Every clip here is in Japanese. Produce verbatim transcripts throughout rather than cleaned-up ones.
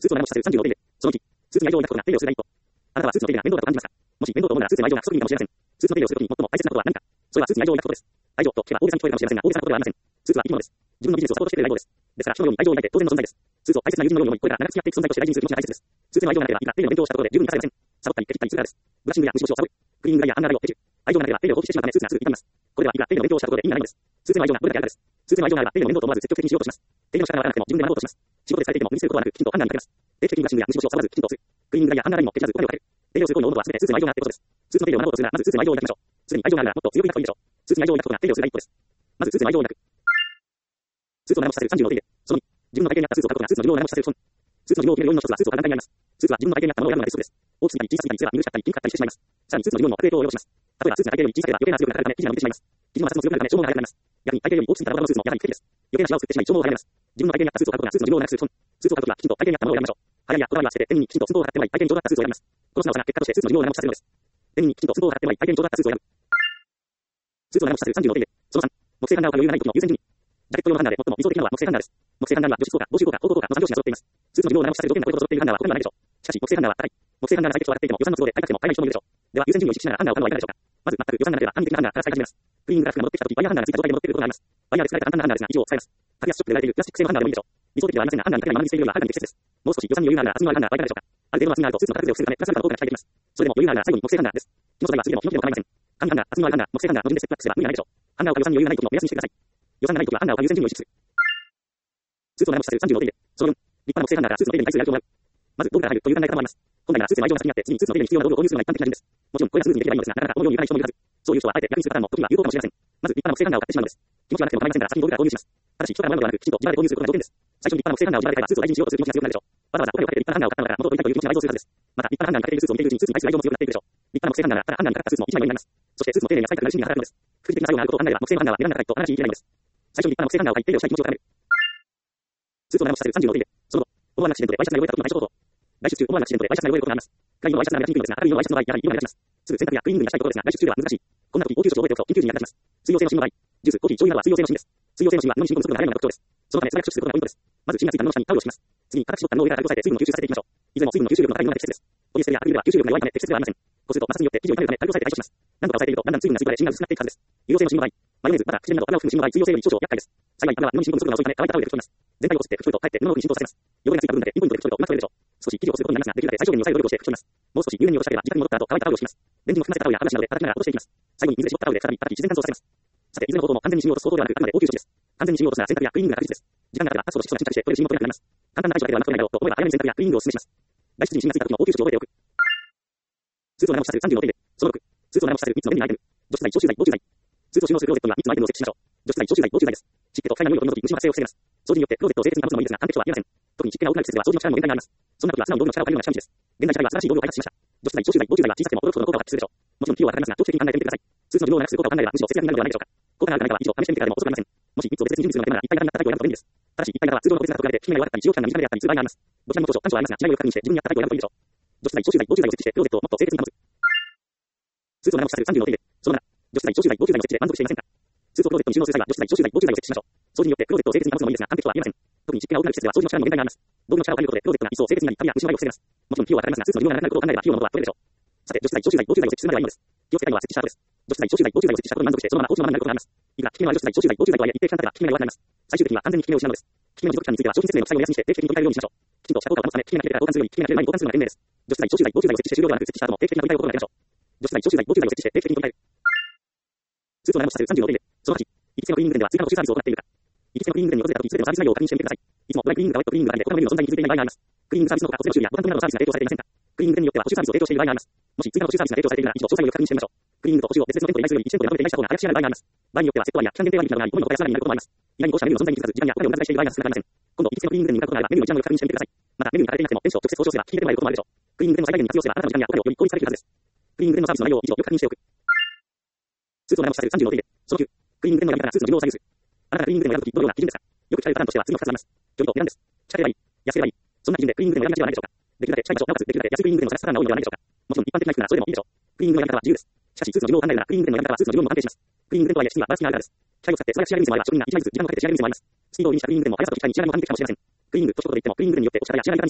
スーツを長持ちさせるさんじゅうよんページで、そのいち、スーツに愛情を抱くことがページをする第一歩。あなたはスーツのページが面倒だと感じますか？もし面倒と思うならスーツの愛情が不足気味かもしれません。スーツのページをするときに最も大切なことは何か？それはスーツに愛情を抱くことです。愛情と聞けば大げさに聞こえるかもしれませんが、大げさなことではありません。スーツは生き物です。自分のビジネスをサポートしてくれる相棒です。ですから、人のように愛情を抱いて当然の存在です。スーツを大切な友人のように思い、これから長く付き合っていく存在として大事にする気持ちが大切です。スーツの愛情がなければ、いくらページの勉強をしたところで十分に満たされません。サボったり、手切ったりするからです。ブラッシングや虫干しをサボる。クリーニングやアンダーライを手中。愛情がなければページを放棄してしまうためスーツがすぐ傷みます。これではいくらページの勉強をしたところで意味がないのです。スーツの愛情がどれだけあるかです。スーツの愛情があればページの面倒と思わず積極的にしようとします。ページの仕方がわからなくても自分で学ぼうとします。仕事でされていても無理することはなく、きちんとアンダーにかけます。定期的にブラッシングや虫干しをサボらずきちんとする。クリーニングやアンダーラインも手切らずこまめをかける。ページをする行為の温度は全てスーツの愛情があってことです。スーツのページを学ぼうとするなら、まずスーツの愛情を抱きましょう。すでに愛情があるならもっと強く抱くといいでしょう。スーツに愛情を抱くことがページをする第一歩です。まずスーツの愛情を抱く。スーツを長持ちさせるさんじゅうよんページで、そのに、自分の体型に合ったスーツを買うことがスーツの寿命を長持ちさせる損。スーツの寿命を決める要因の一つはスーツを簡単にやります。スーツは自分の体型に合ったものを選ぶのが鉄則です。大きすぎたり小さすぎたりすれば見苦しかったりピンクかったりしてしまいます。さらにスーツの寿命もアップデートを要します。例えばスーツが体型より小さければ余計な圧力がかかるため生地が伸びてしまいます。生地の摩擦も強くなるため消耗が早くなります。逆に体型より大きすぎたら他のスーツもやはり不適です。余計なシワを作ってしまい消耗が早くなります。自分の体型に合ったスーツを買うことがスーツの寿命を長くする損。スーツを買うときはきちんと体型に合ったものを選びましょう。流行りやこだわりは捨てて、手にきちんと寸法を払ってもらい、体型にちょうど合ったスーツを選びます。この素直さが結果としてスーツの寿命を長持ちさせるのです。手にきちんと寸法を払ってもらい、体型にちょうど合ったスーツを選ぶ。スーツを長持ちさせるさんじゅうよんページで、そのさん、木製ハンガーを買う余裕がない時の優先順位。ジャケット用のハンガーで最も理想的なのは木製ハンガーです。木製ハンガーには除湿効果、防臭効果、高効果のさん拍子が揃っています。スーツの寿命を長持ちさせる条件がこれと揃っているハンガーは他にはないでしょう。しかし、木製ハンガーは高い。木製ハンガーの採決を当たっていても予算の都合で買いなくても買えない人もいるでしょう。では、優先順位を意識しながらハンガーを買うのはいかがでしょうか。まず、全く予算がなければ短期的なハンガーから使い始めます。クリーニングが戻ってきたとき、ワイヤーハンガーがついた状態で戻ってくることがあります。ワイヤーで作られた簡単なハンガーですが、一応使えます。格安ショップで売られているプラスチック製のハンガーでもいいでしょう。理想的ではありませんが、ハンガーにかける間抜きしているよりははるかに適切です。もう少し予算に余裕があるなら、厚みのあるハンガーはいかがでしょうか。ある程度の厚みがあるとスーツの形を防ぐため、プラスアルファの効果が期待できます。それでも余裕があるなら最後に木製ハンガーです。木の素材は次でもヒノキでも構いません。紙ハンガー、厚みのあるハンガー、木製ハンガーの順でステップアップすれば無理がないでしょう。ハンガーを買う予算に余裕がないときの目安にしてください。予算がないときはハンガーを買う優先順位を意識する。スーツを長持ちさせるさんじゅうよんページで、そのよん、立派な木製ハンガーがスーツのページに対する愛情をもらう。まず、道具から入るという考え方もあります。本来ならスーツの愛情が先にあって、次にスーツのページに必要な道具を購入するのが一般的な順です。もちろん、これがスーツにできればいいのですが、なかなかこのようにいかない人もいるはず。そういう人はあえて逆にするパターンも時には有効かもしれません。まず、立派な木製ハンガーを買ってしまうのです。気持ちがなくても構いませんから先に道具から購入します。ただし、人からもらうのではなく、きちんと自腹で購入することが条件です。最初に立派な木製ハンガーを自腹で買えばスーツを大事にしようとする気持ちが強くなるでしょう。わざわざお金をかけて立派なハンガーを買ったのだから元々取りたいという気持ちが倍増するはずです。また、立派なハンガーにかけているスーツを見ているうちにスーツに対する愛情も強くなっていくでしょう。立派な木製ハンガーなら、ただハンガーにかかったスーツも一枚になります。そしてスーツの丁寧な使い方が趣味が働くのです。副次的な作業があることを考えれば木製のハンガーは値段が高いと話し言い切れないのです。最初に立派な木製ハンガーを買い、手入れをしたい気持ちを高める。スーツを長持ちさせるさんじゅうよんページで、その後、思わぬアクシデントでワイシャツが汚れた時の対処方法。外出中、思わぬアクシデントでワイシャツが汚れることがあります。外のワイシャツが目立ちにくいのですが、ある意味のワイシャツの場合、やはり今目立ちます。すぐ洗濯やクリーニングがしたいところですが、外出中では難しい。こんな時、応急処置を覚えておくと緊急時に役立ちます。水溶性の芯の場合、ジュース、コーヒー、醤油などは水溶性の芯です。水溶性の芯は布に染み込む速度が速いのが特徴です。そのため素早く処置することがポイントです。まず芯がついた布の下にタオルを敷きます。次に硬く絞った布を入れたら押さえて水分を吸収させていきましょう。いずれも水分の吸収力の高いものが適切です。ポリエステルやアクリルは吸収力が弱いため適切ではありません。こうすると摩擦によって生地を傷めるため軽く押さえて対処します。何度か押さえているとだんだん水分が吸い込まれ芯が薄くなっていくはずです。有用性の芯の場合、マヨネーズ、バター、口紅など油を含む芯の場合、水溶性より少々厄介です。幸い油は布に染み込む速度が遅いため乾いたタオルで拭き取ります。全体をこすって拭き取るとかえって布の奥に浸透させます。汚れがついた部分だけピンポイントで拭き取るとうまく取れるでしょう。少し生地をすることになりますが、できるだけ最小限に抑える努力をして拭き取ります。もう少し入念に落としたければ自宅に戻った後乾いたタオルを敷きます。レンジも含ませたタオルや歯ブラシなどで叩きながら落としていきます。最後に水で絞ったタオルで再び叩き自然乾燥させます。さて、いずれの方法も完全に染み落とす方法ではなく、あくまで応急処置です。完全に染み落とすなら洗濯やクリーニングが確実です。時間があれば、圧を湿度が沈着して、これで染みも取れなくなります。簡単な対処だけではうまく取れないだろうと思えば、早めに洗濯やクリーニングをお勧めします。外出時に染みがついた時の応急処置を覚えておく。スーツを長持ちさせるさんじゅうよんページで、そのろく、スーツを長持ちさせるみっつの便利なアイテム。除湿剤、消臭剤、防虫剤。スーツを収納するクローゼットにはみっつのアイテムを設置しましょう。除湿剤、消臭剤、防虫剤です。湿気と不快な匂いを取り除き、虫の発生を防げます。掃除によってクローゼットを清潔に保つのもいいですが、完璧とは言えません。特に湿気が多くなる季節では掃除の力も限界があります。そんな時は素直に道具の力を借りるのが近道です。現在自体は素晴らしい道具を開発しました。除湿剤、消臭剤、防虫剤は小さくても驚くほどの効果を発揮するでしょう。もちろん費用はかかりますが、長期的に考えてみてください。スーツの寿命を長くする効果を考えればむしろ節約になるのではないでしょうか。効果があるかないかは一度試してみてからでも遅くありません。もしみっつを別々に準備するのであれば一体型になったタイプを選ぶと便利です。ただし一体型は通常の別なと比べて効き目が弱かったり使用期間が短かったりする場合があります。どちらも長所短所はありますが、違いをよく確認して自分に合ったタイプを選ぶといいでしょう。除湿剤、消臭剤、防虫剤を設置してクローゼットをもっと清潔に保つ。スーツを長持ちさせるさんじゅうよんページで、そのなな、除湿剤、消臭剤、防虫剤の設置で満足していませんか？スーツをクローゼットに収納する際は除湿剤、消臭剤、防虫剤を設置しましょう。掃除によってクローゼットを清潔に保つのもいいですが、完璧とは言えません。特に湿気が多くなる季節では掃除の力も限界があります。道具の力を借りることでクローゼットが一層清潔になり、カビや虫の害を防げます。もちろん費用はかかりますが、スーツの寿命が長くなることを考えれば費用の方は取れるでしょう。さて、除湿剤、消臭剤、防虫剤を設置するまではいいのです。気をつけたいのは設置した後です。除湿剤、消臭剤、防虫剤を設置したことに満足して、そのまま放置のままになることがあります。いくら効き目のある除湿剤、消臭剤、防虫剤とはいえ、一定期間経てば効き目が弱くなります。最終的には完全に効き目を失うのです。効き目の持続期間については商品説明の最後を目安にして定期的に取り替えるようにしましょう。きちんとした効果を保つため、効き目が切れたら交換するように、効き目が切れる前に交換するのが賢明です。除湿剤、消臭剤、防虫剤を設置して終了ではなく、設置した後も定期的に取り替えることができましょう。除湿剤、消臭剤、防虫剤を設置して定期的に取り替える。スーツを長持ちさせるさんじゅうよんページで、そのはち、行きつけのクリーニング店では追加の補修サービスを行っているか。行きつけのクリーニング店に訪れた時、いつでもサービス内容を確認してみてください。いつもドライクリーニングがワイトクリーニングがあるので、他のメニューの存在に気づいていない場合があります。クリーニングサービスの他、保全修理やボタン留めなどのサービスが提供されていませんか？クリーニング店によっては保守サービスを提供している場合があります。もし追加の保守サービスが提供されているなら、一度詳細をよく確認してみましょう。クリーニングと保守を別々の店舗で依頼するよりいち店舗でまとめて依頼した方が早く仕上がる場合があります。場合によってはセット割や期間限定割引などがあり、ゴミのことやさらになることもあります。意外にこうしたメニューの存在に気づかず、時間やお金を無駄遣いしている場合が少なくありません。今度、行きつけのクリーニング店に向かうことがあれば、メニューの一覧をよく確認してみてください。また、メニューに書かれていなくても、店長と直接交渉すれば聞き手でもらえることもあるでしょう。クリーニング店の最大限に活用すれば、あなたの時間やお金をより効率化できるはずです。クリーニング店のサービスの内容を一度よく確認しておく。スーツを長持ちさせるさんじゅうよんページで、そのきゅう、クリーニング店のやり方がスーツの寿命を左右する。あなたがクリーニング店を選ぶとき、どのような基準ですか？よく聞かれるパターンとしては次のふたつあります。距離と値段です。近ければいい、安ければいい。そんな基準でクリーニング店を選ぶ必要はないでしょうか？できるだけ近い場所、なおかつできるだけ安いクリーニング店を探すパターンが多いのではないでしょうか？もちろん一般的な人ならそれでもいいでしょう。クリーニングのやり方は自由です。しかし、スーツの寿命を考えるなら、クリーニング店のやり方はスーツの寿命も関係します。クリーニング店とはいえ、質にはばらつきがあるからです。機械を使って素早く仕上げる店もあれば、職人がいちまいずつ時間をかけて仕上げる店もあります。スピードを意味したクリーニング店も速さと機械に仕上げも完璧かもしれません。クリーニングと一言で言っても、クリーニング店によって落ち方や仕上げ方に差があるもの。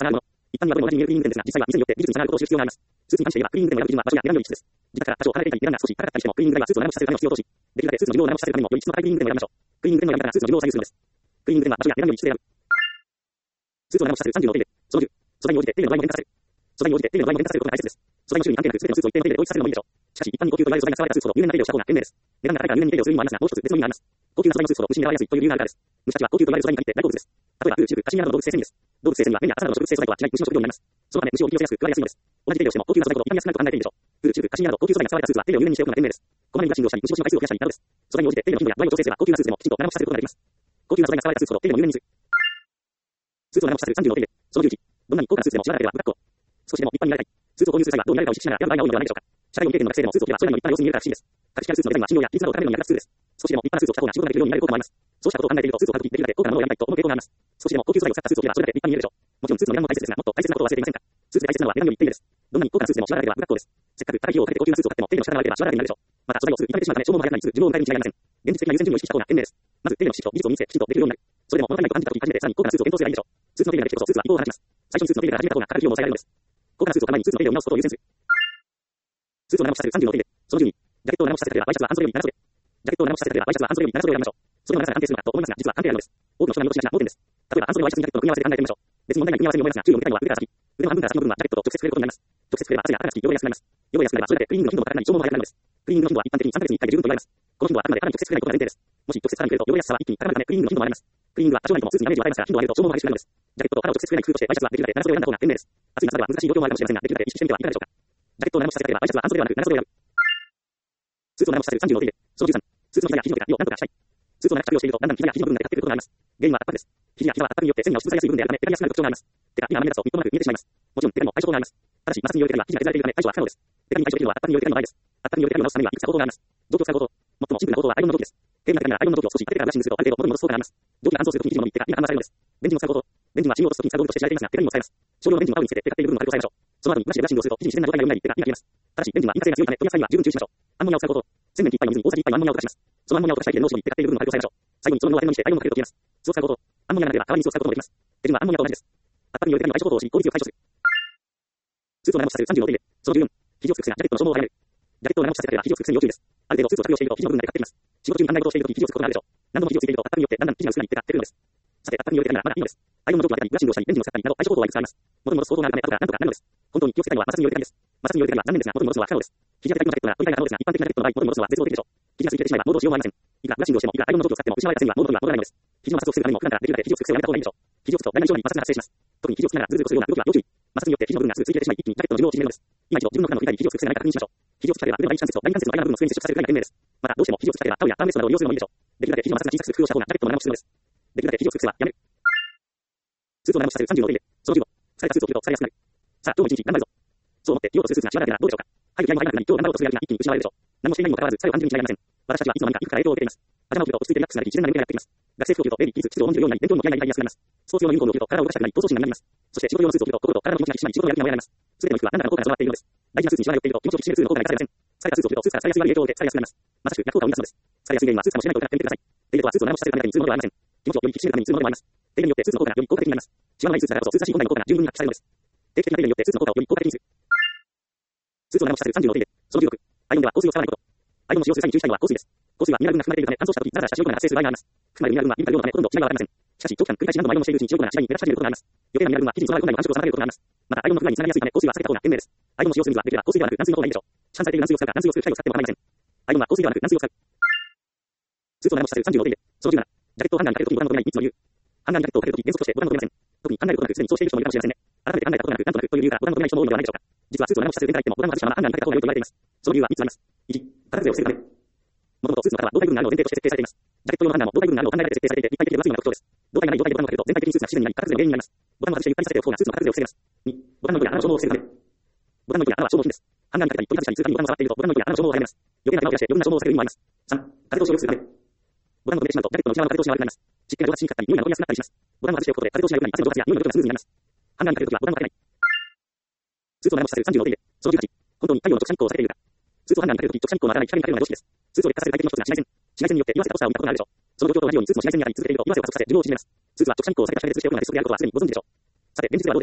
一般にはどれも同じに見えるクリーニング店ですが、実際は店によって技術に差があることを知る必要があります。スーツに関して言えば、クリーニング店のある基準は場所や値段より一つです。自宅から多少離れていたり値段が少し高かったりしても、クリーニング代はスーツを長持ちさせるための必要とし、できるだけスーツの寿命を長持ちさせるためにも、より質の高いクリーニング店を選びましょう。クリーニング店のやり方がスーツの寿命を左右するのです。クリーニング店は場所や値段より質で選ぶ。スーツを長持ちさせるさんじゅうのお手入れ。そのじゅう、素材に応じて手入れの度合いも限定させる。素材に応じて手入れの度合いも限定させることが大切です。素材の種類に関係なく、すべてのスーツを一定の手入れで統一させるのもいいでしょう。しかし、一般に高級と言われる素材が使われたスーツほど入念な手入れをした方が賢明です。値段が高いから入念に手入れをする意味もありますが、もう一つ別の意味があります。高級な素材のスーツほど虫に狙われやすいという理由があるからです。虫たちは高級と言われる素材に限って大好物です。例えば、牛、チューブ、カシミヤなどの動物性繊維です。動物性繊維は綿や麻などの植物性素材とは違い虫の食料になります。そのため虫を引き寄せやすく食われやすいのです。同じ手入れをしても高級な素材ほど傷みやすくなると考えていいでしょう。牛、チューブ、カシミヤなど高級素材が使われたスーツは手入れを入念にしておくのが賢明です。こまめにブラッシングをしたり、虫干しの回数を増やしたりなどです。素材に応じて手入れの頻度や度合いを調整すれば高級なスーツでもきちんと長持ちさせることができます。高級な素材が使われたスーツほど手入れも入念にする。スーツを長持ちさせるさんじゅうのお手入れ。そのじゅういち、どんなに高価なスーツでもしばらくではブラックを。少しでも一般になりたい。スーツを購入する際はどう見られるかを意識しながら選ぶ場合が多いのではないでしょうか。社会の経験の学生でもスーツを着ればそれなりの一般の様子に見えるから不思議です。格式あるスーツのデザインは信用や技術などを高めるのに役立つツールです。少しでも一般なスーツを着た方が仕事ができるようになれることもあります。そうしたことを考えているとスーツを買うときできるだけ高価なものを選びたいと思う傾向があります。少しでも高級素材を使ったスーツを着ればそれだけ立派に見えるでしょう。もちろんスーツの値段も大切ですが、もっと大切なことを忘れていませんか。スーツで大切なのは値段より手入れです。どんなに高価なスーツでもしばらくでは不格好です。せっかく高い費用をかけて高級なスーツを買っても手入れの仕方が悪ければしばらくになるでしょう。また素材をすぐ炒めてしまうため消耗も早くなりつつ寿命を迎えるに違いありません。現実的な優先順位を意識した方が賢明です。まず手入れの知識と技術を身につけきちんとできるようになる。それでも物足りないと感じたとき初めてさらに高価なスーツを検討すればいいでしょう。スーツの手入れができてこそスーツは意向を放ちます。最初にスーツの手入れから始めた方がかかる費用も抑えられるのです。高価なスーツを買う前にスーツの手入れを見直すことを優先する。スーツを長持ちさせるさんじゅうのお手入れ。そのじゅうに、ジャケットを長持ちさせたければワイシャツは半袖より長袖。ジャケットを長持ちさせたければワイシャツは半袖より長袖を選びましょう。それの長さが安定するのかと思いますが、実は関係あるのです。多くの人が見落としがちな盲点です。例えば半袖ワイシャツにジャケットの組み合わせで考えてみましょう。別に問題ない組み合わせに思いますが、注意を向けたいのは腕から先。腕の半分から先の部分はジャケットと直接触れることになります。直接触れば汗や汗がつき汚れやすくなります。汚れやすくなればそれだけクリーニングの頻度も高くなり消耗も早くなるのです。クリーニングの頻度は一般的にさんかげつにいっかいで十分と言われます。この頻度はあくまでかなり直接触れないことが前提です。もし直接さらに触れると汚れやすさは一気に高まるためクリーニングの頻度も上がります。クリーニングは多少なりともスーツにダメージを与えますから頻度を上げると消耗も激しくなるのです。ジャケットと肌を直接触れない工夫としてワイシャツはできるだけ長袖を選んだ方が賢明です。暑い夏では難しい状況もあるかもしれませんが、できるだけ意識してみてはいかがでしょうか。ジャケットを長持ちさせたければワイシャツは半袖ではなく長袖を選ぶ。スーツを長持ちさせるさんじゅうのお手入れ。そのじゅうさん、スーツの膝や肘の毛がを何とかしたい。スーツを長く着用しているとだんだん膝や肘の部分でかってくることがあります。原因は圧迫です。肘や膝は圧迫によって繊維が押し潰されやすい部分であるため、手が安くなる特徴があります。手が今雨だとみっともなく見えてしまいます。もちろん手にも対処法があります。ただし、摩擦による手が肘が削られているため対処は不可能です。手に対処できるのは圧迫による手の場合です。圧迫による手を直すためにはいくつか方法があります。蒸気を使う方法。最もシンプルな方法はアイロンの蒸気です。手になってからアイロンの蒸気を少し当ててからブラッシングするとある程度元に戻す効果があります。蒸気が乾燥するときに肘のみ手が今反応されるのです。ベンジンを使う方法。ベンジンはシミを落とすときに使う道具として知られていますが、手にも使えます。少量のベンジンを泡につけて手がっている部分を軽く押さえましょう。その後にブラシでブラッシングをすると肘に自然な状態が良くなり手が今消えます。ただし、ベンジンは引火性が強いため、取り扱いには十分注意しましょう。アンモニアを使う方法。洗面器いっぱいの水に大さじいっぱいのアンモニアを溶かします。そのアンモニアを溶かした液で脳死後に手がっている部分を軽く押さえましょう。最後にその布を当てのにしてアイロンをかけると消えます。水を使う方法。アンモニアがなければ川に水を使うこともできます。手順はアンモニアと同じです。圧迫による手の対処方法をし、効率よく対処する。スーツを長持ちさせるさんじゅうのお手入れ。そのじゅうよん、肘をつく癖がジャケットの消耗を早める。ジャケットを長持ちさせたければ肘をつく癖に要注意です。ある程度スーツを着用していると肘の部分だけかかってきます。仕事中に考え事をしているとき肘をつくことがあるでしょう。何度も肘をついていると圧迫によってだんだん肘が薄くなり手がってくるのです。さて、圧迫による手ならまだいいのです。アイロンの蒸気を当てたり、ブラッシングをしたり、ベンジンを使ったりなど対処方法はいくつかあります。元に戻す方法があるため、後から何とかなるのです。本当に気をつけたいのは摩擦による手です。摩擦による手は残念ですが元に戻すのは不可能です。肘や手だけのジャケットなら取り替えが可能ですが、一般的なジャケットの場合元に戻すのは絶望的でしょう。肘がついてしまえばモードをしようもありません。いくらブラッシングをしてもいくらアイロンの蒸気を使っても失われた線にはモードには戻らないのです。肘の摩擦を防ぐためにも普段からできるだけ肘をつく癖をやめた方がいいでしょう。肘をつくと大なり小なり摩擦が発生します。特に肘をつきながらズルズルするような動きは要注意。摩擦によって肘の部分がすぐついてしまい一気にジャケットの寿命を縮めるのです。今一度自分の体の振りに肘をつく癖がないか確認しましょう。肘をつきたければ腕の第一関節と第二関節の間の部分を机に接触させるくらいが賢明です。またどうしても肘をつきたければタオルやアームレストなどを利用するのもいいでしょう。できるだけ肘の摩擦が小さくする工夫をした方がジャケットの長持ちするのです。できるだけ肘をつく癖はやめる。スーツを長持ちさせるさんじゅうのお手入れ。そのじゅうご、疲れたスーツを着ると疲れやすくなる。さあ、今日も一日頑張るぞ。そう思って用途するスーツがしばらくならどうでしょうか。入る気合も入らなくなり、今日頑張ろうとするやる気が一気に失われるでしょう。何もしていないにもかかわらず、疲れを感じるに違いありません。私たちはいつの間にかいくつか影響を受けています。頭を切ると落ち着いてリラックスなり自然な眠りがやってきます。学生服を着るとベリー、キーズ、湿度を温じるようになり、勉強にも気合が入りやすくなります。スポーツ用のユニフォームを着ると体を動かしたくなり、闘争心がみなぎります。そして仕事用のスーツを着ると心と体の気持ちが引き締まり、仕事のやる気が燃え上がります。すべての服は何らかの効果が備わっているのです。大事なスーツにしわが寄っていると気持ちを引き締めるスーツの効果が生かされません。疲れたスーツを着るとスーツが疲れやすい悪い影響を受け疲れやすくなります。まさしく逆効果を生み出すのです。疲れやすい原因はスーツかもしれないと疑ってみてください。手入れとはスーツを長持ちさせるためだけにするものではありません。気持ちをより引き締めるためにするものでもあります。手入れによってスーツの効果がより効果的になります。シワのないスーツだからこそスーツらしい本来の効果が十分に発揮されるのです。定期的な手入れによってスーツの効果をより効果的にする。スーツを長持ちさせるさんじゅうのお手入れ。そのじゅうろく、アイロンでは香水を使わないこと。アイロンを使用する際に注意したいのは香水です。香水はミネラル分が含まれているため乾燥した時ザラザラした白い粉が発生する場合があります。含まれるミネラル分はビビたる量のためほとんど違いはありません。しかし長期間繰り返し何度もアイロンをしているうちに白い粉が次第に目立ち始めることがあります。余計なミネラル分は生地に備わる本来の繁殖を妨げることがあります。またアイロンの不具合につながりやすいため香水は避けた方が賢明です。アイロンを使用するにはできれば香水ではなく軟水の方がいいでしょう。市販されている軟水を使うか軟水を作る機械を使っても構いません。アイロンは香水ではなく軟水を使う。スーツを長持ちさせるさんじゅうのお手入れ。そのじゅうなな、ジャケットをハンガーにかけるときにボタンの取れないみっつの理由。ハンガーにジャケットをかけるとき原則としてボタンの取れません。特に考えることなくすでにそうしている人もいるかもしれませんね。改めて考えたことなくなんとなくという理由からボタンの取れない人も多いのではないでしょうか。実はスーツを長持ちさせる点から言ってもボタンを外したままハンガーにかけた方が良いと言われています。その理由はみっつあります。いち、型崩れを防ぐため。もともとスーツの型は胴体部分があるのを前提として設定されています。ジャケット用のハンガーも胴体部分があるのを考えられて設定されていて、立体的で分厚いのが特徴です。胴体がない状態でボタンをかけると全体的にスーツが不自然になり、型崩れの原因になります。ボタンを外してゆったりさせておく方がスーツの型崩れを防げます。に、ボタンの糸や穴の消耗を防ぐため。ボタンの糸や穴は消耗品です。ハンガーにかけたり取り外したりするたびにボタンを触っているとボタンの糸や穴の消耗を早めます。余計な手間を増やして余分な消耗を避ける意味もあります。さん、風通しを良くするため。ボタンを止めてしまうとジャケットの内側の風通しが悪くなります。湿気が蒸発しにくかったり、匂いが残りやすくなったりします。ボタンを外しておくことで風通しが良くなり、汗の蒸発や匂いの蒸発がスムーズになります。ハンガーにかけるときはボタンをかけない。スーツを長持ちさせるさんじゅうのお手入れ。そのじゅうはち、本当に太陽の直射日光を避けているか。スーツをハンガーにかけるとき直射日光の当たらない光にかけるのが常識です。スーツを劣化させる大敵の一つが紫外線。紫外線によって言わせたポスターを見たことがあるでしょう。その状況と同じようにスーツも紫外線に当たり続けていると言わせを加速させ寿命を縮めます。スーツは直射日光を避けた遮る物質を使用するのが鉄則であることはすでにご存知でしょう。さて、現実ではどうでしょうか。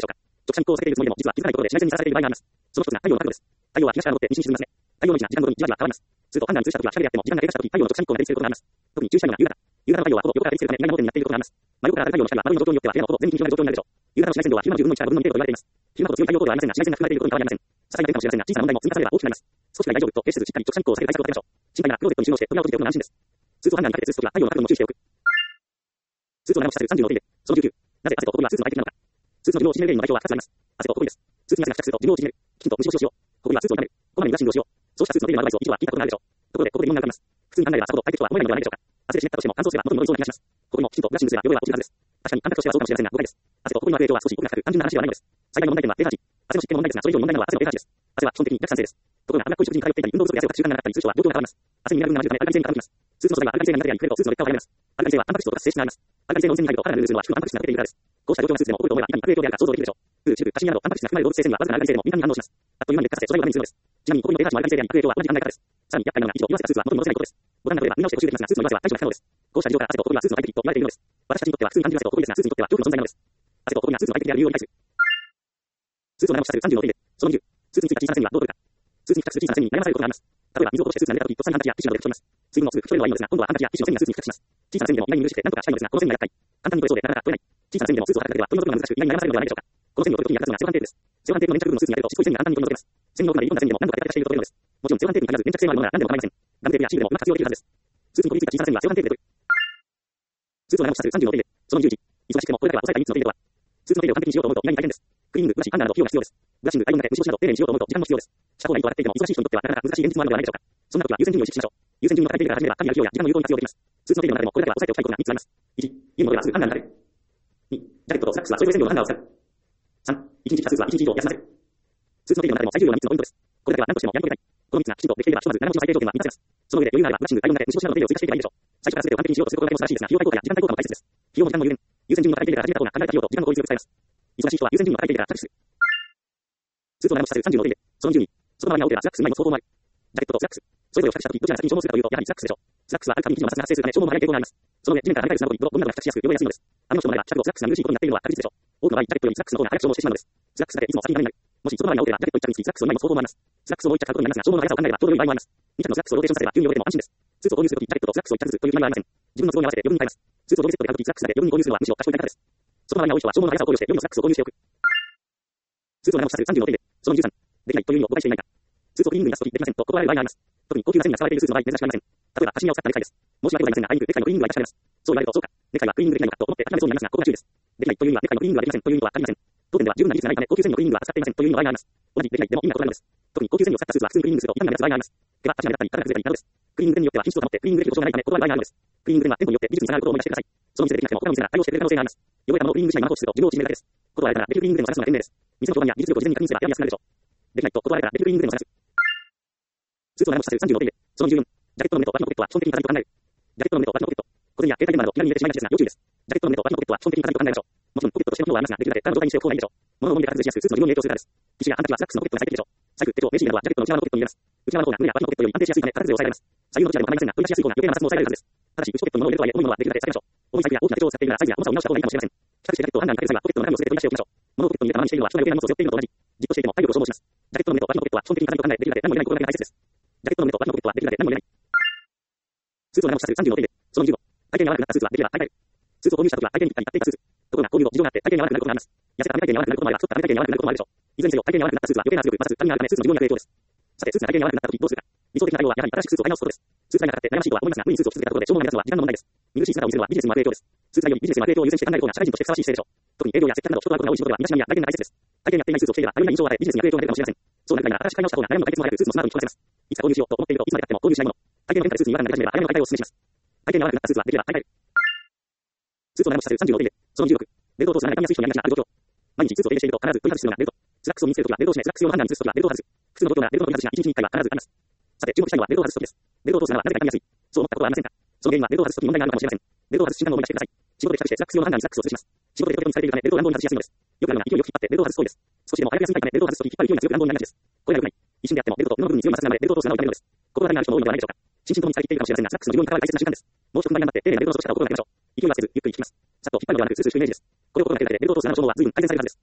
直射日光を避けているつもりでも、実は気づかないことで紫外線にさらされている場合があります。その一つが太陽の角度です。太陽は東から昇って西に沈みますね。太陽の位置が時間ごとにじわじわ変わります。すると判断に通した時は近くであっても時間が経過した時、太陽の直射日光が照りつけることがあります。特に中視界は夕方。夕方の太陽はほぼ横から照りつけるため意外な盲点になっていることがあります。真横から当たる太陽の光は周りの状況によっては部屋のほぼ全域に広がる状況になるでしょう。夕方の紫外線量は昼間のじゅうぶんのいちからごぶんのに程度と言われています。昼間ほど強い太陽光ではありませんが、紫外線が含まれていることに変わりありません。些細な点かもしれませんが、小さな問題も積み重ねれば大きくなります。少しくらい大丈夫と決してしっかり直射日光を避ける対策を立てましょう。心配ならクローゼットに収納して扉を閉じておくのが安心です。スーツをハンガーにかけて通すときは太陽の角度も注意しておく。スーツを長くさせるさんじゅうのお手入れ。そのじゅうきゅう。なぜ汗と埃はスーツの外敵なのか。スーツの寿命を縮める原因の代表はふたつあります。汗と埃です。スーツに汗が付着すると寿命を縮める。きちんと虫干しをしよう。埃はスーツを傷める。こまめにブラッシングをしよう。そうしたスーツの手入れのアドバイスを一度は聞いたことがあるでしょう。ところで、ここで疑問が浮かびます。普通に考えればさほど快適とは思えないのではないでしょうか。汗で湿ったとしても乾燥すれば元に戻りそうな気がします。ここでもきちんとブラッシングすれば汚れは落ちるはずです。確かに感覚としてはそうかもしれませんが、誤解です。汗と埃の影響は少し奥が深く単純な話ではないのです。最大の問題点は pH。汗の湿気も問題ですが、それ以上に問題なのは汗の pH です。汗は基本的に弱酸性です。ところが脂っこい食事に通っていたり、運動不足で汗をかく習慣がなかったりする人は状況が変わります。汗にミネラル分が混じるためアルカリ性に傾きます。スーツの素材はアルカリ性が苦手であり、触れるとスーツの劣化を早めます。アルカリ性はタンパク質を溶かす性質があります。アルカリ性の温泉に入ると体がルーズするのは皮膚のタンパク質が溶けているからです。こうした状況がスーツでも起こると思えばいかに悪影響であるか想像できるでしょう。ウール、チルブ、カシミヤなどタンパク質が含まれる動物性繊維はわずかなアルカリ性でも敏感に反応します。あっという間に劣化させ素材をダメにするのです。ちなみにここにの pH もアルカリ性であり、悪影響は同じ考え方です。さらに厄介なのが一度言わせたスーツは元に戻せないことです。ボタンが取れば見直して補修できますが、スーツの言わせは解除が不可能です。こうした事情から汗と埃はスーツの外敵と言われているのです。私たちにとっては普通に感じる汗と埃ですが、スーツにとっては恐怖の存在なのです。汗と埃がスーツの外敵である理由を理解する。スーツを長くさせるさんじゅうのお手入れ。そのにじゅう。スーツについた小さな線にはどう取るか。スーツに付着する小さな線に悩まされることがあります。例えば水を落としてスーツが濡れた時、突然ハンカチやティッシュなどで拭き取ります。水分もすぐ拭き取れるのはいいのですが、今度はハンカチやティッシュの線がスーツに付着します。小さな線でも意外に許して何とかしたいのですが、この線が厄介。簡単に取れそうでなかなか取れない。小さな線でもスーツを履くだけでは取り除くのが難しく、意外に悩まされるのではないでしょうか。この線を取る時に役立つのがセロハンテープです。セロハンテープの粘着部分のスーツに当てると、しつこい線が簡単に取り除けます。線の奥までいろんな線でも何度かやり方していると取れるのです。もちろんセロハンテープに限らず粘着性のあるものなら何でも構いません。ガムテープやシールでもうまく活用できるはずです。スーツにこびりついた小さな線はセロハンテープで取る。スーツを長くさせるさんじゅうのお手入れ。そのじゅういち。忙しくてもこれだけは抑えたいみっつの手入れとは。スーツの手入れを完璧にしようと思うと意外に大変です。クリーニング、ブラシ、ハンガーなど費用が必要です。ブラッシング、アイロンで虫干しなど丁寧にしようと思うと時間も必要です。した方がいいとは言っていても忙しい人にとってはなかなか難しい現実もあるのではないでしょうか。そんな時は優先順位を意識しましょう。優先順位の高い手入れから始めれば神や費用や時間の有効に活用できます。スーツの手入れの中でもこれだけは抑えておきたいことがみっつあります。いち、家の上はすぐハンガーにかける。に、ジャケットとスラックスはそれぞれ専用のハンガーを使う。さん、いちにち着たスーツはいちにち以上休ませる。スーツの手入れの中でも最重要なみっつのポイントです。これだけは何としてもやり遂げたい。このみっつがきちんとできていればひとまず長持ちの最低条件は満たせます。その上で余裕があればブラッシング、アイロンで虫干しなどの手入れを追加していけばいいでしょう。最初から全てを完璧にしようとすることだけも素晴らしいですが、費用対効果や時間対効果も大切です。費用も時間も有限。優先順位の高い手入れから始めた方が考えた費用と時間の効率を使います。忙しい人は優先順位の高い手入れから着手する。スーツを長持ちさせるさんじゅうのお手入れ。そのじゅうに。外回りが多ければスラックス以外の双方もある。ジャケットとスラックス。それぞれを付着した時どちらが先に消耗するかというと、やはりスラックスでしょう。スラックスはある限り生地の摩擦が発生するため消耗も早い傾向があります。その上、地面から跳ね返る砂などにゴミなどが付着しやすく汚れやすいのです。雨の人もあれば、着とスラックスが苦しいことになっているのは確実でしょう。多くの場合、ジャケットよりスラックスの方が早く消耗してしまうのです。スラックスだけいつも先にダメになる。もし外回りが多ければ、ジャケット一着につきスラックスをにまい持つ方法もあります。スラックスをもう一着買うことになりますが、消耗の速さを考えればちょうど良い場合もあります。に着のスラックスをローテーションさせれば急に汚れても安心です。スーツを購入するとき、ジャケットとスラックスを一着ずつという決まりはありません。自分の都合に合わせて余分に買います。スーツを同時セットで買うとき、スラックスだけ余分に購入するのはむしろ賢い買い方です。外回りが多い人は消耗の速さを考慮して余分のスラックスを購入しておく。スーツを長持ちさせるさんじゅうのお手入れ。そのにじゅうさん。できないという意味を誤解していないか。スーツをクリーニングに出すときできませんと断られる場合があります。特に高級な線が使われているスーツの場合、珍しくありません。例えば、カシミヤを使ったネクタイです。申し訳ございませんが、あいにくネクタイのクリーニングがいたします。そう言われると、そうか。ネクタイはクリーニングできないのかと思って諦めそうになりますが、ここが注意です。できないという意味は、ネクタイのクリーニングはできませんという意味はありません。当店では十分な技術がないため、高級繊維のクリーニングは扱っていませんという意味の場合があります。同じできないでも意味が異なるのです。特に高級繊維を使ったスーツは普通にクリーニングすると傷んだりする場合があります。毛は足が目立ったり、体が崩れたりなどです。クリーニング店によっては品質を保ってクリーニングできる保証がないため断る場合があるのです。クリーニング店は店舗によって技術に差があることを思い出してください。その店でできなくても他の店が対応してくれる可能性があります。汚れたものをクリーニングしないまま放置すると寿命を縮めるだけです。断られたらできるクリーニング店を探すのが賢明です。店の評判や技術力を事前に確認すればやりやすくなるでしょう。できないと断られたらできるクリーニング店を探す。スーツを長持ちさせるさんじゅうのお手入れ。そのじゅうよん。ジャケットの胸と脇のポケットは基本的に形を考える。ジャケットの胸と脇のポケット。小銭や携帯電話など気軽に入れてしまいがちですが要注意です。ジャケットの胸と脇のポケットは基本的に形を考えましょう。もちろんポケットとしての機能はありますが、できるだけ空の状態にしておく方がいいでしょう。物を重みで外しやすくスーツの利用に影響するからです。ティッシュやハンカチはスラックスのポケットが最適でしょう。財布、手帳、名刺などはジャケットの内側のポケットに入れます。内側の方が胸や脇のポケットより安定しやすいため形で抑えられます。左右のどちらでも構いませんが、取り出しやすい方が余計な摩擦も抑えられるはずです。ただし、内ポケットに物を入れるとはいえ、重いものはできるだけ避けましょう。重い財布や大きな手帳を使っているならサイズや重さを見直した方がいいかもしれません。帰宅してジャケットをハンガーにかける際はポケットの中身を全て取り出しておきましょう。物をポケットに入れたままにしているのは人が余計な荷物を背負っているのと同じ。じっとしていても体力を消耗します。ジャケットの胸と脇のポケットは基本的に形を考え、できるだけ何も入れないことが大切です。ジャケットの胸と脇のポケットはできるだけ何も入れない。スーツを長持ちさせるさんじゅうのお手入れ。そのにじゅうご。体型が悪くなったスーツはできれば買い替える。スーツを購入した時は体型にぴったり合っていたスーツ。ところが購入後事情があって体型が悪くなることがあります。痩せた体型に悪くなることもあれば、太った体型に悪くなることもあるでしょう。いずれにせよ体型に悪くなったスーツは余計な圧力、摩擦、髪があるためスーツの寿命になる影響です。さて、スーツが体型に悪くなった時どうするか。理想的な対応はやはり新しくスーツを買い直すことです。スーツ代がかかって悩ましいとは思いますが、無理にスーツを着続けたところで消耗が目立つのは時間の問題です。見苦しい姿を見せるのはビジネスにも悪影響です。スーツ代よりビジネスにも悪影響を優先して考える方が社会人としてふさわしい姿勢でしょう。特に営業や接客など人と会うことが多い仕事では身だしなみや体験が大切です。体験に合っていないスーツを着ていればあるような印象を与えビジネスに悪影響が出るかもしれません。そうなるから新しく買い直した方が悩みの解決も早くスーツもスマートに着こなせます。いつか購入しようと思っているといつまで経っても購入しないもの。体験の変化でスーツに違和感が出始めれば早めの買い替えをお勧めします。体験が悪くなったスーツはできれば買い替える。スーツを長持ちさせるさんじゅうのお手入れ。そのじゅうろく。ベルトを通さない髪やすい人になりがちなある状況。毎日スーツを手入れしていると必ず取り外す必要が出ると。スラックスを身につけるときはベルトを締め、スラックス用のハンガーに移すときはベルトを外す。普通の状況ならベルトの取り外しがいちにちにいっかいは必ずあります。さて、注目したいのはベルトを外すときです。ベルトを通すのはなぜか髪やすい。そう思ったことはありませんか。その原因はベルトを外すときに問題があるのかもしれません。ベルトを外す瞬間を思い出してください。仕事で帰宅してスラックス用のハンガーにスラックスを移します。仕事で人々にされているためベルトを乱暴に外しやすいのです。よくあるのが勢いよく引っ張ってベルトを外すそうです。少しでも早く休みたいためベルトを外すとき引っ張る勢いが強く乱暴になりがちです。これが良くない。一瞬であってもベルトと布の部分に強い摩擦が生まれベルトを通すのを痛めるのです。心当たりのある人も多いのではないでしょうか。心身ともにされているかもしれませんが、スラックスの利用に関わる大切な瞬間です。もう一つ問題になって丁寧なベルトを外し方を心がけましょう。勢いはせずゆっくり引きます。さっと引っ張るのではなくスースーしゅうイメージです。これを心がけるだけでベルトを通すの消耗は随分改善されるはずです。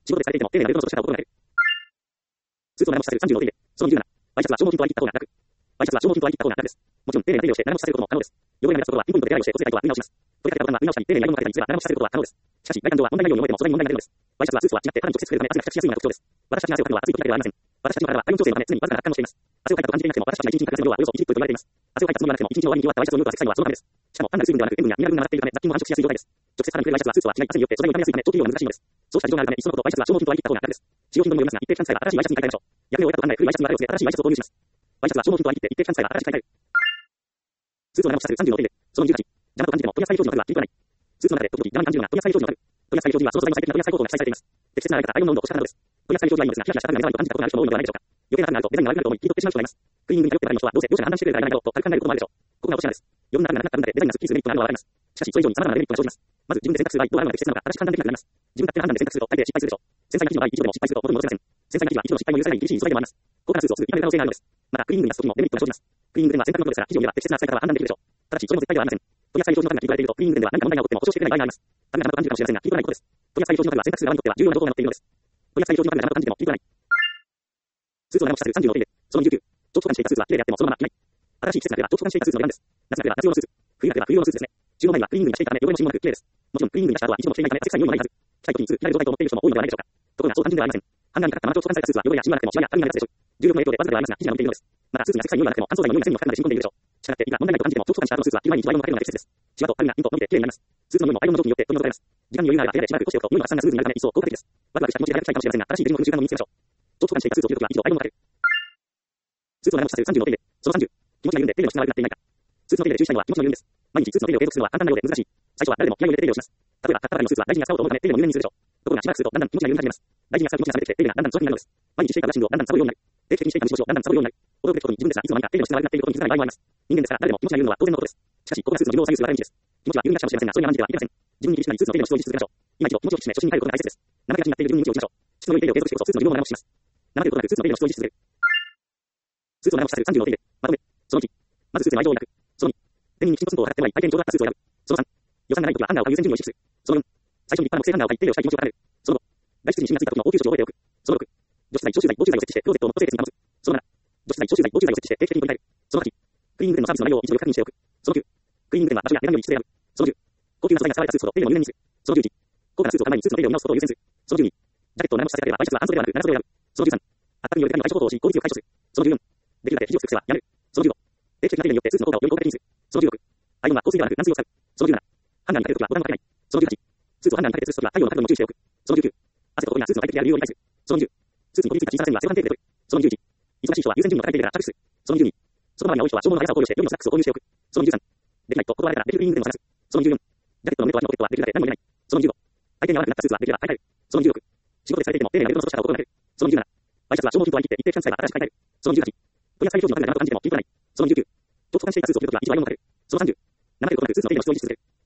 仕事で疲れていても、丁寧なルートの仕方を心がける。スーツの長持ちさせるさんじゅうの手入れ。そのにじゅうなな。ワイシャツは消耗品と割り切った方が楽。ワイシャツは消耗品と割り切った方が楽です。もちろん、丁寧な手入れをして長持ちさせることも可能です。汚れが目立つことは、ピンポイントで手洗いをして、お手洗いとは言い直します。取り掛けたボタンが見直したり、丁寧にアイロンをかけたりすれば長持ちさせることは可能です。しかし、外観上は問題ないように思えても、素材に問題が出るのです。ワイシャツはスーツとは違って肌に直接触れるため、汗が付着しやすいのが特徴です。私たちに汗をかくのは暑い時だけではありません。私たちの体は体温調整のため、常にわずかな発汗をしています。汗をかいたと感じていなくても、私たちが一日に欠かせない量はおよそいちリットルと言われています。汗をかいたつもりはなくても、一日の終わりに着終わったワイシャツを脱ぐと汗臭いのはそのためです。しかも、単なる水分ではなく、塩分やミネラル分が混ざっているため、雑菌も繁殖しやすい状態です。直接肌に触れるワイシャツはスーツとは違い、汗によって素材を傷めやすいため、長期利用が難しいのです。そうした事情があるため、いっそのことワイシャツは消耗品と割り切った方が楽です。使用頻度にもよりますが、一定期間使えば新しいワイシャツに買い替えましょう。役目を終えたと考え、古いワイシャツに別れをつけ、新しいワイシャツを購入します。ワイシャツは消耗品と割り切って一定期間使えば新しく買い替える。スーツの長持ちさせるさんじゅうの手入れ。そのにじゅうはち。邪魔と感じても取り扱い表示の数は気に食わない。スーツの中で時々邪魔に感じるのが取り扱い表示の数。取り扱い表示にはその素材の最適な取り扱い方法が記載されています。適切な洗い方、アイロンの温度を調べたのです。取り扱い表示はいいのですが、ヒヤヒヤした髪が目障りと感じたことがある人も多いのではないでしょうか。余計な負担があるとデザインが悪くなると思い、切り取ってしまう人がいます。クリーニングに頼ってばかりの人は、どうせ業者が判断してくれるからいらないだろうと軽く考えることもあるでしょう。ここが落とし穴です。余分な負担がなくなった分だけデザインがスッキリするメリットがあるのはわかります。しかし、それ以上に様々なデメリットが生じます。まず、自分で選択する場合、どうあるのが適切なのか、正しく判断できなくなります。自分勝手な判断で選択すると、大抵失敗するでしょう。繊細な生地の場合、一度でも失敗すると元に戻せません。繊細な生地は一度の失敗も許されない厳しい素材でもあります。高価なスーツをすぐ傷める可能性があるのです。また、クリーニングに出す時もデメリットが生じます。クリーニング店は選択のことですから、生地を見れば適切な使い方は判断できるでしょう。ただし、それも絶対ではありません。取り扱い表示の数が切り取られていると、クリーニング店では何か問題が起こっても保証してくれない場合があります。ためが邪魔と感じるかもしれませんが、切り取らないことです。取り扱い表示の数は選択する側にとっては重要な情報が載っているのです。取り扱い表示の数が邪魔と感じても切り取らない。スーツを長持ちさせるさんじゅうの手入れ。そのにじゅうきゅう。長期保管していたスーツは綺麗であってもそのまま着ない。新しい季節が来れば長期保管していたスーツの出番です。夏が来れば夏用のスーツ。冬が来れば冬用のスーツですね。注文前にはクリーニングがしていたため汚れも芯もなく綺麗です。もちろんクリーニングがした後は一度も着ていないため汗臭い匂いもないはず。着たい時にいつ着られる状態と思っている人も多いのではないでしょうか。ところがそう単純ではありません。ハンガーにかかったまま長期保管されたスーツは汚れやシミがなくてもシワやカビが目立つでしょう。重力の影響でわずかではありますが生地が伸びているのです。またスーツに汗臭い匂いがなくても乾燥剤の匂いが線にも深くまで染み込んでいるでしょう。したがっていくら問題ないと感じても長期保管した後のスーツは切る前に一度アイロンをかけるのが適切です。シワとカビがピンと伸びて綺麗になります。スーツの匂いもアイロンの蒸気によって取り除かれます。時間に余裕があれば部屋でしばらく干しておくと匂いの発散がスムーズになるため一層効果的です。ワクワクした気持ちで早く着たいかもしれませんが、新しいベルの風習慣を身につけましょう。長期保管していたスーツを着るときは一度アイロンをかける。スーツを長持ちさせるさんじゅうの手入れ。そのさんじゅう。気持ちが緩んで手入れの質が悪くなっていないか。スーツの手入れで注意したいのは気持ちの緩みです。毎日スーツの手入れを継続するのは簡単なようで難しい。最初は誰でも気合を入れて手入れをします。例えば買ったばかりのスーツは大事に扱おうと思うため手入れも入念にするでしょう。ところがしばらくするとだんだん気持ちが緩み始めます。大事に扱う気持ちが冷めてきて手入れがだんだん粗になるのです。毎日していたブラッシングをだんだんサボるようになる。定期的にしていた虫干しをだんだんサボるようになる。驚くべきことに自分ですらいつの間にか手入れの質が悪くなっていることに気づかない場合もあります。人間ですから誰でも気持ちが緩むのは当然のことです。しかし、ここがスーツの自分を左右する分かれ道です。気持ちは緩みがちかもしれませんが、それに甘んじてはいけません。自分に厳しくなりスーツの手入れの質を維持し続けましょう。今一度気持ちを引き締め、初心に帰ることが大切です。なめがちになっている自分に道をしましょう。質の良い手入れを継続してこそスーツの自分を長持ちします。なめることなくスーツの手入れの質を維持し続ける。スーツを長持ちさせるさんじゅうの手入れ。まとめ。そのいち。まずスーツに愛情を抱く。そのに。デニムにきちんと寸法を測ってもらい、相手にちょうど合ったスーツを選ぶ。そのさん。予算がないときはハンガーを買う優先順位を意識する。そのよん。最初に立派な木製ハンガーを買い手入れをしたい気持ちを高める。そのご。外出にシミがついた時の応急処置を覚えておく。そのろく。除湿剤、消臭剤、防臭剤を設置して、クローゼットをもっと清潔に保つ。そのなな。除湿剤、消臭剤、防臭剤を設置して定期的に取り替える。そのはち。クリーニング店のサービスの内容を一度確認しておく。そのきゅう。クリーニング店は場所や値段より質で選ぶ。そのじゅう。高級な素材が使われたスーツほど手入れも入念にする。そのじゅういち。高価なスーツを買う前にスーツの手入れを見直すことを優先する。そのじゅうに。ジャケットを長持ちさせたければワイシャツは半袖ではなく長袖を選ぶ。そのじゅうさん。圧迫による痛みを解消法をし効率よく解消する。そのじゅうよん。できるだけ生地を尽くせばやめる。そのじゅうご。定期的な手入れによってスーツの効果をより効果的にする。そのじゅうろく。アイロンは香水ではなく軟水を使う。そのじゅうなな。ハンガーにかけるときはボタンをかけない。そのじゅうはち。スーツをハンガーにかけて吊るすときは太陽の角度にも注意しておく。そのじゅうきゅう。汗と衣がスーツの快適である理由を理解する。そのにじゅう。スーツにこびりついた小さな線はセロハンテープで取る。そのにじゅういち。忙しい人は優先順位の高い手入れから着手する。そのにじゅうに。外回りが多い人は消耗の速さを考慮して予備のスラックスを購入しておく。そのにじゅうさん。できないと断られたらできるクリーニング店を探す。そのにじゅうよん。ジャケットの胸と脇のポケットはできるだけ何も入れない。そのにじゅうご。相手に合わなくなったスーツはできれば買い替える。そのにじゅうろく。仕事でされていても丁寧なベルトの落とし方を心がける。そのにじゅうなな。ワイシャツは消耗品と割り切って一定期間使えば新しく買い替える。そのにじゅうはち。取り扱い表示の数が邪魔と感じても気に食わない。そのにじゅうきゅう。長期保管していたスーツを着るときは一度アイロンをかける。そのさんじゅう。生けることなくスーツの手入れの質を維持し続ける。